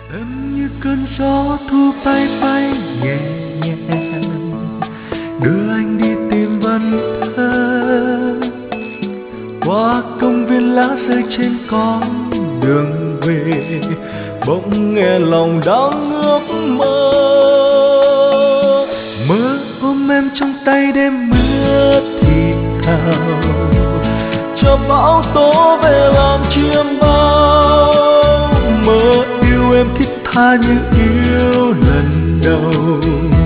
Em như cơn gió thu bay bay nhẹ nhẹ, đưa anh đi tìm vần thơ qua công viên lá rơi trên con đường về. Bỗng nghe lòng đang ước mơ, mơ ôm em trong tay đêm mưa thì thào, cho bão tố về làm chiêm bao. Mơ yêu em thiết tha như yêu lần đầu,